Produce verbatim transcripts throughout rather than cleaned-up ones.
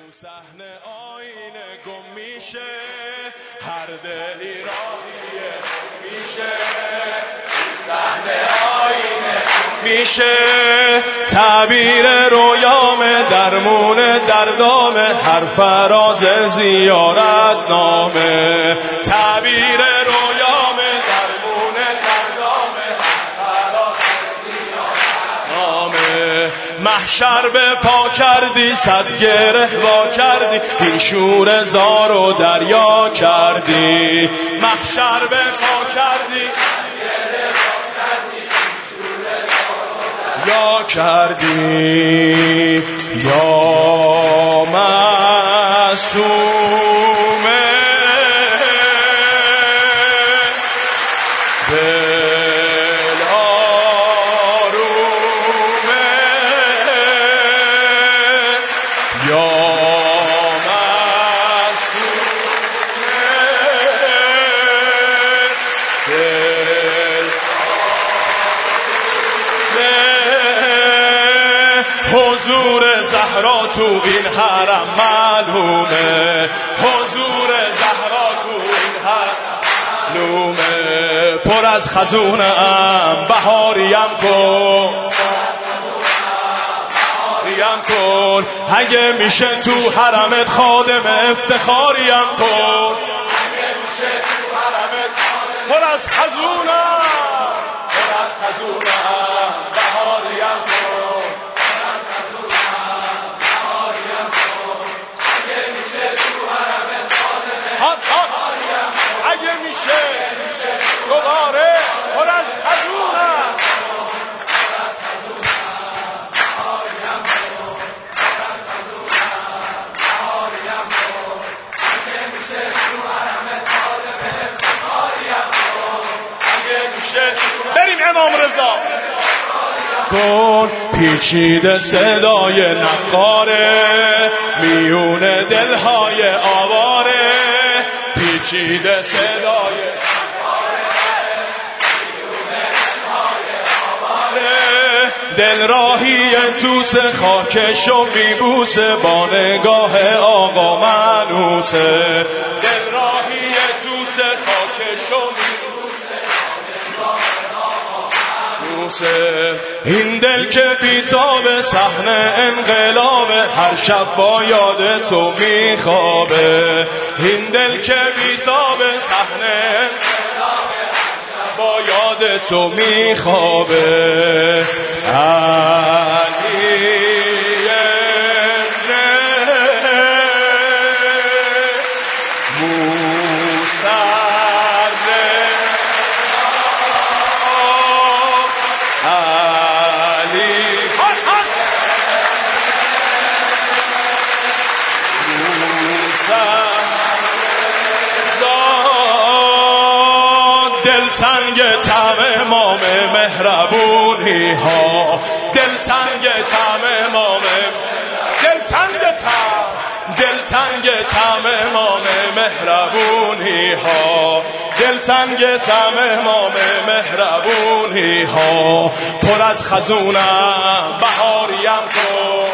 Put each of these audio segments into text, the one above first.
صحنه آینه گم میشه، هر دلی راهیه میشه، صحنه آینه میشه، تعبیر رویام درمون دردام، هر فراز زیارت نامه، تعبیر رویام درمون دردام، هر فراز زیارت نامه، محشر به پا کردی، صد گره وا کردی، این شور زار و دریا کردی، محشر به پا کردی، یا کردی یا معصومه دل آرومه، یا معصومه دل حضور زهرا تو این حرم معلومه، حضور زهرا تو این حرم معلومه، پر از خزونم بهاریم کن، بهاریم کن، اگه میشه تو حرمت خادم افتخاریم کن، اگه میشه تو حرمت پر از خزونم، پر از خزونم بهاریم کن، اگه میشه دوباره پر از خزونم، بریم امام رضا کن، پیچیده صدای نقاره میون دلهای آواره، پیچیده صدای دل راهی توس خاکش و میبوسه، با نگاه آقا منوسه، دل راهی توس خاکش و میبوسه، این دل که بیتاب صحنه انقلاب، هر شب با یاد تو میخوابه، این دل که بیتاب صحنه با یاد تو میخوابه، علی ابن موسی علی دلتنگ طعم امام مهربونی ها، دلتنگ طعم امام، دلتنگ طعم، دلتنگ طعم امام مهربونی ها، دلتنگ طعم امام مهربونی ها، پر از خزونم بهاریم کن،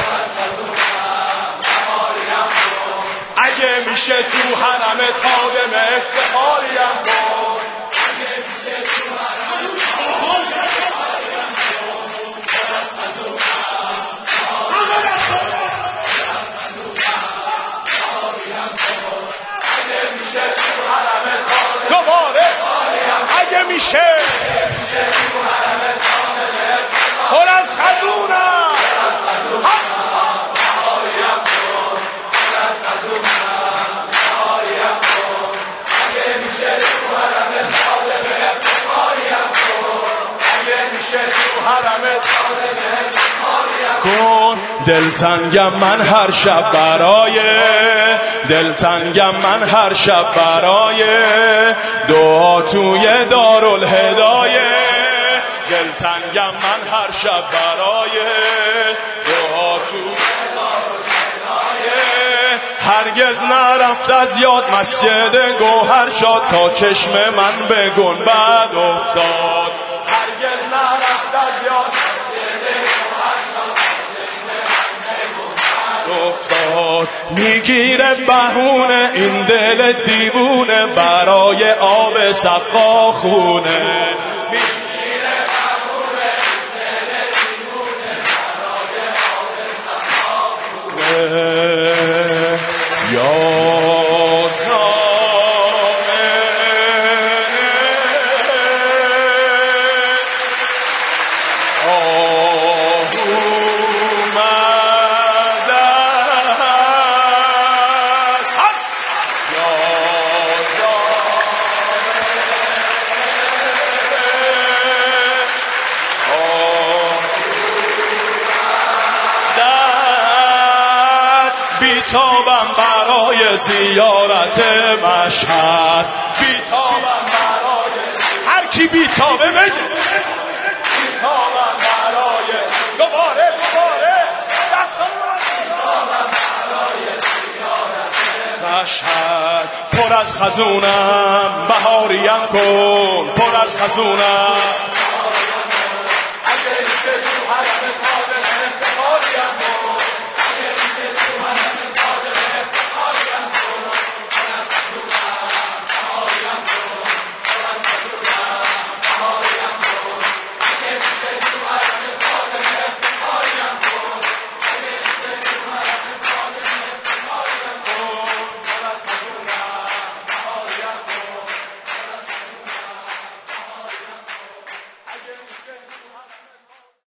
اگه میشه تو حرمت خادم افتخاریم کن، دوباره اگه میشه پر از خزونم، کن دلتنگم من هر شب برای، دلتنگم من هر شب برای دعا توی دارالهدایه، دلتنگم من هر شب برای دعا توی دارالهدایه، هرگز نرفت از یاد مسجد گوهر شاد، تا چشم من به گنبد افتاد، هرگز نرفت از یاد مسجد گوهر شاد، تا چشم من به گنبد افتاد. کن. میگیره بهونه این دل دیوونه برای آب سقا خونه. یا زامنه آه اومدن یا بیتابم برای زیارت مشهد. بیتابم برای هر کی بیتابه بگه. بیتابم برای دوباره دوباره دستان بیتابم برای زیارت مشهد. پر از خزونم بهاریم کن. پر از خزونم